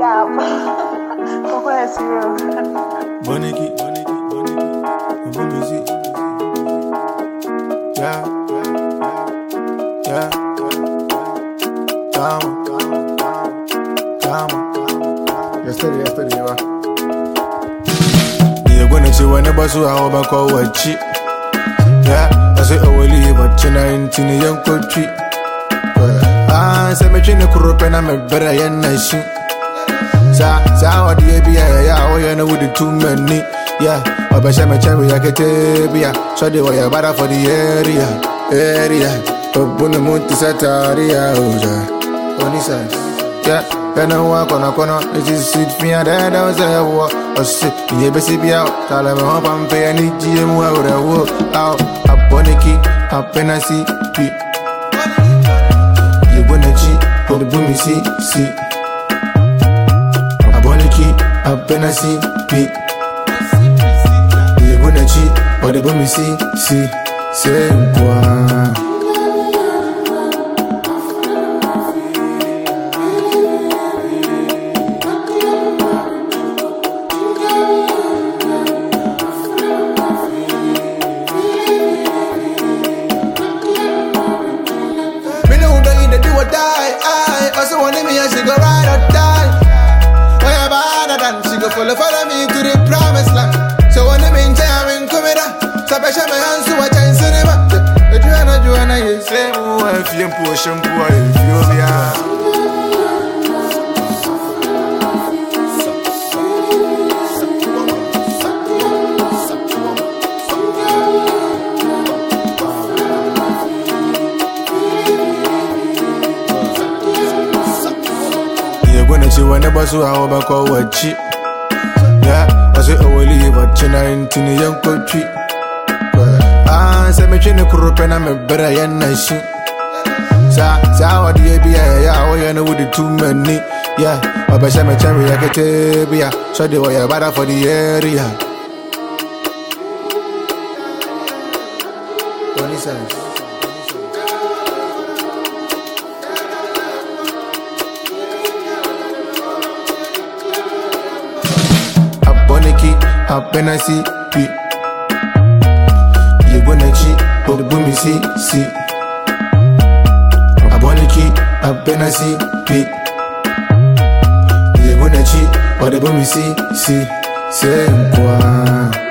up. Pourquoi est-ce que... Boniki, music. Yeah. Come. Yesterday, right? You're gonna see when the boss who are over call what cheap. Yeah, I say, oh, leave but you're not into the young country. Say, me chin the corrupt and I'm a better young nation. Sa, what do you be? Yeah, oh, you know, with the too many. Yeah, I bet I'm a cherry, I can tell you. So they were better for the area. But when the moon is at area, on this side. Yeah, then I walk on a corner, it is sweet me and then I was a walk. Or sit, you be out, tell them up and pay any GM where I walk out. Up on the key, up and I see. You wanna cheat, but the boom see. Up on the key, up and I see. You wanna cheat, but the boom see. Say quoi? She go ride or die. Wherever other than she go follow me to the promised land. So when I'm in jamming, come here. So I show my hands to watch in cinema. Joanna, you say, oh, if you push and pour, if you when the boss who are over call what cheap. Yeah, I say, oh, leave but you're not into the young country. Say, me chin the corrupt and I'm a better young nation. Sa, what do you be? Yeah, oh, you know, with the too many. Yeah, I bet I'm a cherry, I can tell you. So they were better for the area. On this side. Up and I see. You wanna cheat, but the boom see. I wanna cheat, up and I see. You wanna cheat, but the boom see. Say quoi?